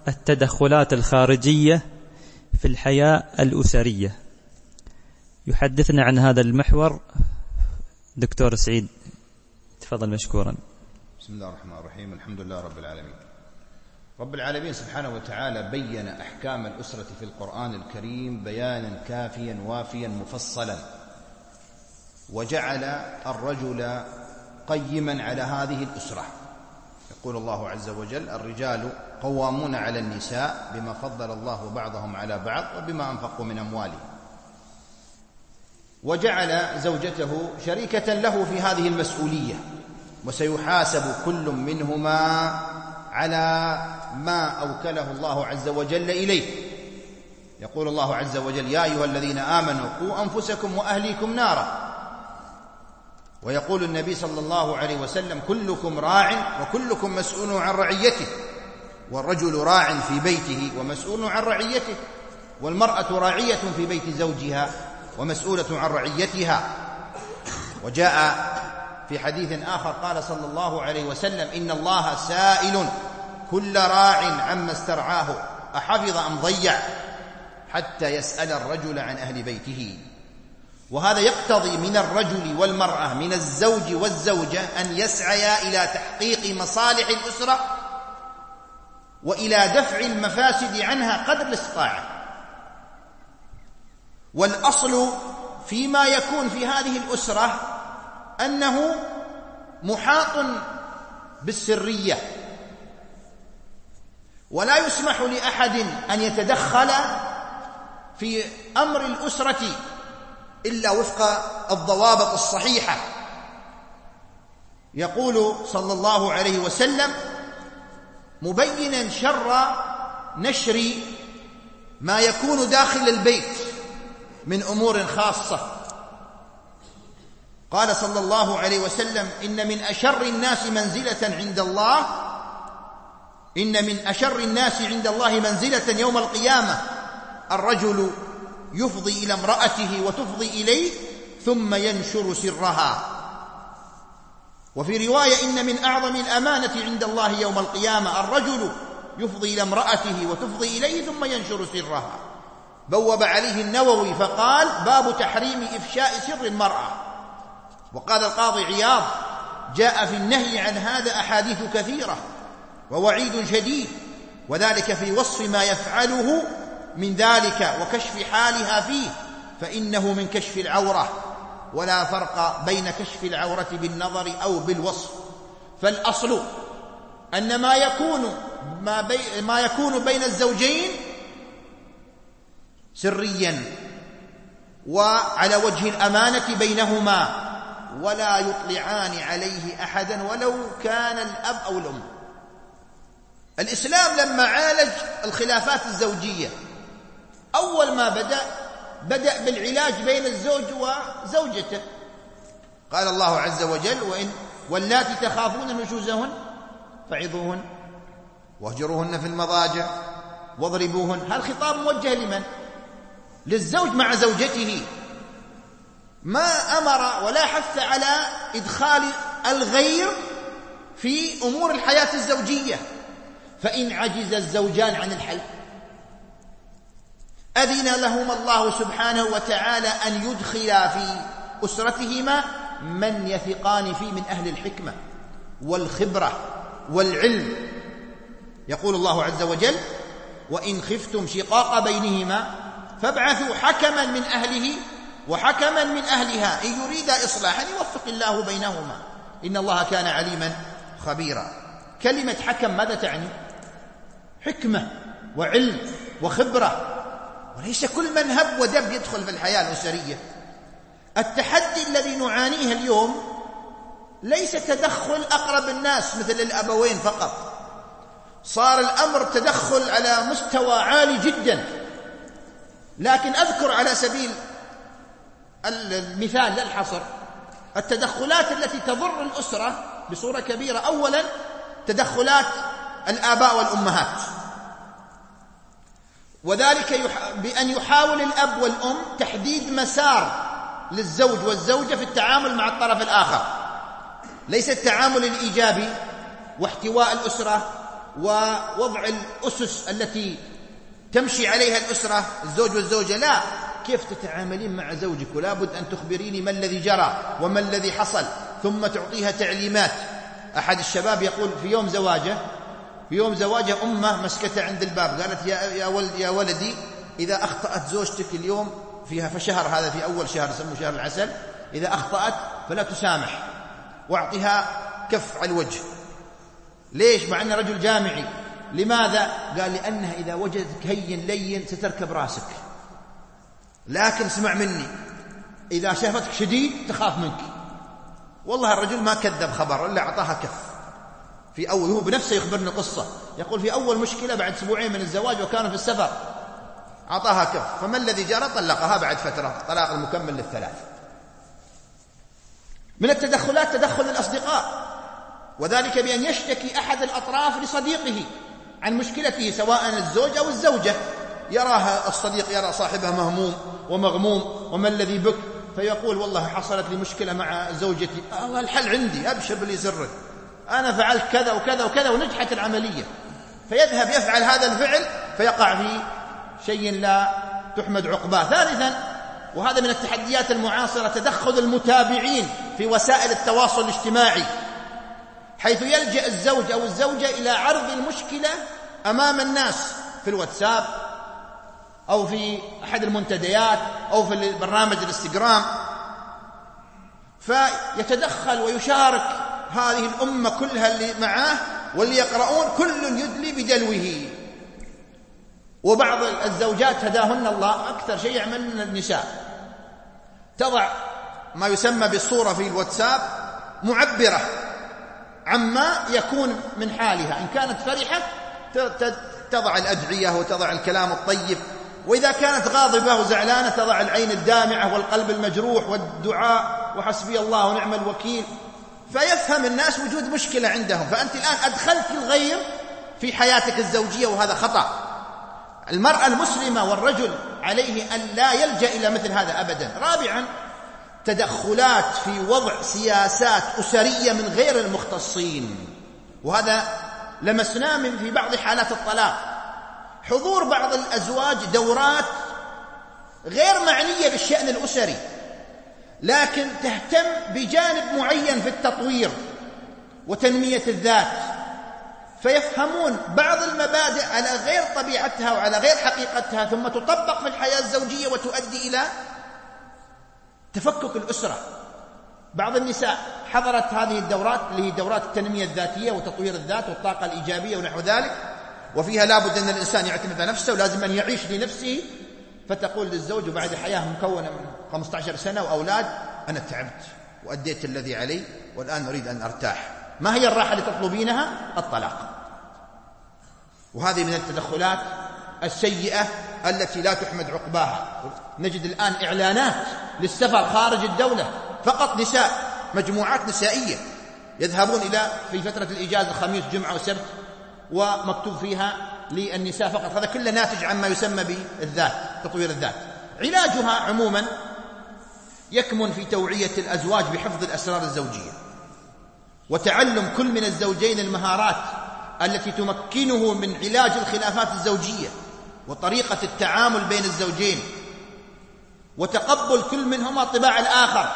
التدخلات الخارجية في الحياة الأسرية. يحدثنا عن هذا المحور دكتور سعيد، تفضل مشكورا. بسم الله الرحمن الرحيم. الحمد لله رب العالمين. رب العالمين سبحانه وتعالى بين أحكام الأسرة في القرآن الكريم بيانا كافيا وافيا مفصلا، وجعل الرجل قيما على هذه الأسرة. يقول الله عز وجل: الرجال قوامون على النساء بما فضل الله بعضهم على بعض وبما أنفقوا من أموالهم. وجعل زوجته شريكة له في هذه المسؤولية، وسيحاسب كل منهما على ما أوكله الله عز وجل إليه. يقول الله عز وجل: يا أيها الذين آمنوا قوا أنفسكم وأهليكم نارا. ويقول النبي صلى الله عليه وسلم: كلكم راع وكلكم مسؤول عن رعيته. والرجل راع في بيته ومسؤول عن رعيته، والمرأة راعية في بيت زوجها ومسؤولة عن رعيتها. وجاء في حديث آخر قال صلى الله عليه وسلم: إن الله سائل كل راع عما استرعاه أحفظ أم ضيع، حتى يسأل الرجل عن أهل بيته. وهذا يقتضي من الرجل والمرأة، من الزوج والزوجة، أن يسعيا إلى تحقيق مصالح الأسرة وإلى دفع المفاسد عنها قدر الاستطاعة. والأصل فيما يكون في هذه الأسرة أنه محاط بالسرية، ولا يسمح لأحد أن يتدخل في أمر الأسرة إلا وفق الضوابط الصحيحة. يقول صلى الله عليه وسلم مبينا شر نشر ما يكون داخل البيت من أمور خاصة، قال صلى الله عليه وسلم: إن من أشر الناس منزلة عند الله يوم القيامة الرجل يفضي إلى امرأته وتفضي إليه ثم ينشر سرها. وفي رواية: إن من أعظم الأمانة عند الله يوم القيامة الرجل يفضي إلى امرأته وتفضي إليه ثم ينشر سرها. بوب عليه النووي فقال: باب تحريم إفشاء سر المرأة. وقال القاضي عياض: جاء في النهي عن هذا أحاديث كثيرة ووعيد شديد، وذلك في وصف ما يفعله من ذلك وكشف حالها فيه، فإنه من كشف العورة، ولا فرق بين كشف العورة بالنظر أو بالوصف. فالأصل أن ما يكون بين الزوجين سريا وعلى وجه الأمانة بينهما، ولا يطلعان عليه أحدا ولو كان الأب أو الأم. الإسلام لما عالج الخلافات الزوجية أول ما بدأ بالعلاج بين الزوج وزوجته. قال الله عز وجل: واللاتي تخافون نشوزهن فعظوهن واهجروهن في المضاجع واضربوهن. هالخطاب موجه لمن؟ للزوج مع زوجته. ما أمر ولا حث على إدخال الغير في أمور الحياة الزوجية. فإن عجز الزوجان عن الحل أذن لهما الله سبحانه وتعالى أن يدخلا في أسرتهما من يثقان فيه من أهل الحكمة والخبرة والعلم. يقول الله عز وجل: وإن خفتم شقاق بينهما فابعثوا حكما من أهله وحكما من أهلها إن يريدا إصلاحا يوفق الله بينهما إن الله كان عليما خبيرا. كلمة حكم ماذا تعني؟ حكمة وعلم وخبرة، وليس كل من هب ودب يدخل في الحياة الأسرية. التحدي الذي نعانيه اليوم ليس تدخل أقرب الناس مثل الأبوين فقط، صار الأمر تدخل على مستوى عالي جدا. لكن أذكر على سبيل المثال لا الحصر التدخلات التي تضر الأسرة بصورة كبيرة. أولا تدخلات الآباء والأمهات، وذلك بأن يحاول الأب والأم تحديد مسار للزوج والزوجة في التعامل مع الطرف الآخر، ليس التعامل الإيجابي واحتواء الأسرة ووضع الأسس التي تمشي عليها الأسرة الزوج والزوجة، لا، كيف تتعاملين مع زوجك، ولا بد أن تخبريني ما الذي جرى وما الذي حصل، ثم تعطيها تعليمات. أحد الشباب يقول في يوم زواجه أمه مسكته عند الباب قالت يا ولدي إذا أخطأت زوجتك اليوم في شهر، هذا في أول شهر يسموه شهر العسل، إذا أخطأت فلا تسامح واعطها كف على الوجه. ليش؟ مع أنه رجل جامعي. لماذا؟ قال لأنها إذا وجدتك هين لين ستركب راسك، لكن اسمع مني، إذا شافتك شديد تخاف منك. والله الرجل ما كذب خبر إلا أعطاها كف في أول، هو بنفسه يخبرني قصة، يقول في أول مشكلة بعد أسبوعين من الزواج وكانوا في السفر أعطاها كف، فما الذي جرى؟ طلقها بعد فترة، طلاق المكمل للثلاث. من التدخلات تدخل الأصدقاء، وذلك بأن يشتكي أحد الأطراف لصديقه عن مشكلته، سواء الزوج أو الزوجة، يراها الصديق يرى صاحبه مهموم ومغموم وما الذي بك، فيقول والله حصلت لي مشكلة مع زوجتي، الله الحل عندي، أبشر باللي يسرك، أنا فعلت كذا وكذا وكذا ونجحت العملية. فيذهب يفعل هذا الفعل فيقع في شيء لا تحمد عقباه. ثالثا، وهذا من التحديات المعاصرة، تدخل المتابعين في وسائل التواصل الاجتماعي، حيث يلجأ الزوج أو الزوجة إلى عرض المشكلة أمام الناس في الواتساب أو في أحد المنتديات أو في برنامج الانستغرام، فيتدخل ويشارك هذه الأمة كلها اللي معاه واللي يقرؤون، كل يدلي بدلوه. وبعض الزوجات هداهن الله أكثر شيء يعملن النساء، تضع ما يسمى بالصورة في الواتساب معبرة عما يكون من حالها، إن كانت فرحة تضع الأدعية وتضع الكلام الطيب، وإذا كانت غاضبة وزعلانة تضع العين الدامعة والقلب المجروح والدعاء وحسبي الله ونعم الوكيل. فيفهم الناس وجود مشكلة عندهم، فأنت الآن أدخلت الغير في حياتك الزوجية، وهذا خطأ. المرأة المسلمة والرجل عليه أن لا يلجأ إلى مثل هذا أبدا. رابعا، تدخلات في وضع سياسات أسرية من غير المختصين، وهذا لمسناه في بعض حالات الطلاق، حضور بعض الأزواج دورات غير معنية بالشأن الأسري، لكن تهتم بجانب معين في التطوير وتنمية الذات، فيفهمون بعض المبادئ على غير طبيعتها وعلى غير حقيقتها، ثم تطبق في الحياة الزوجية وتؤدي إلى تفكك الأسرة. بعض النساء حضرت هذه الدورات اللي هي دورات التنمية الذاتية وتطوير الذات والطاقة الإيجابية ونحو ذلك، وفيها لابد أن الإنسان يعتمد على نفسه ولازم أن يعيش لنفسه، فتقول للزوج بعد حياة مكونة من 15 سنة وأولاد: أنا تعبت وأديت الذي علي والآن أريد أن أرتاح. ما هي الراحة اللي تطلبينها؟ الطلاق. وهذه من التدخلات السيئة التي لا تحمد عقباها. نجد الآن إعلانات للسفر خارج الدولة فقط نساء، مجموعات نسائية يذهبون في فترة الإجازة خميس جمعة وسبت، ومكتوب فيها للنساء فقط. هذا كله ناتج عما يسمى بالذات، تطوير الذات. علاجها عموما يكمن في توعية الأزواج بحفظ الأسرار الزوجية، وتعلم كل من الزوجين المهارات التي تمكنه من علاج الخلافات الزوجية وطريقة التعامل بين الزوجين، وتقبل كل منهما طباع الآخر.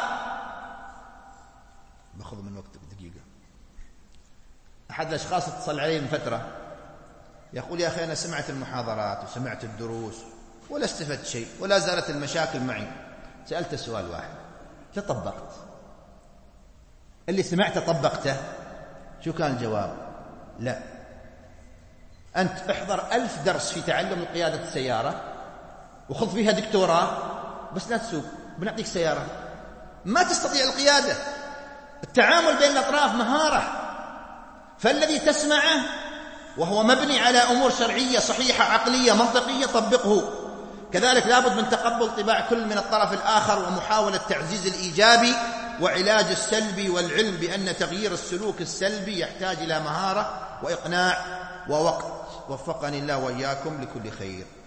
بأخذ من وقت دقيقة. أحد الأشخاص اتصل علي من فترة يقول: يا أخي أنا سمعت المحاضرات وسمعت الدروس ولا استفدت شيء ولا زالت المشاكل معي. سألت سؤال واحد: طبقت اللي سمعته؟ طبقته؟ شو كان الجواب؟ لا. أنت احضر 1000 درس في تعلم قيادة السيارة وخذ فيها دكتوراه، بس لا تسوق، بنعطيك سيارة ما تستطيع القيادة. التعامل بين الأطراف مهارة، فالذي تسمعه وهو مبني على أمور شرعية صحيحة عقلية منطقية طبقه. كذلك لابد من تقبل طباع كل من الطرف الآخر ومحاولة تعزيز الإيجابي وعلاج السلبي، والعلم بأن تغيير السلوك السلبي يحتاج إلى مهارة وإقناع ووقت. وفقني الله وإياكم لكل خير.